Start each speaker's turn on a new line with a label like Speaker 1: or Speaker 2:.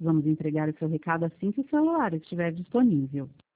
Speaker 1: Vamos entregar o seu recado assim que o celular estiver disponível.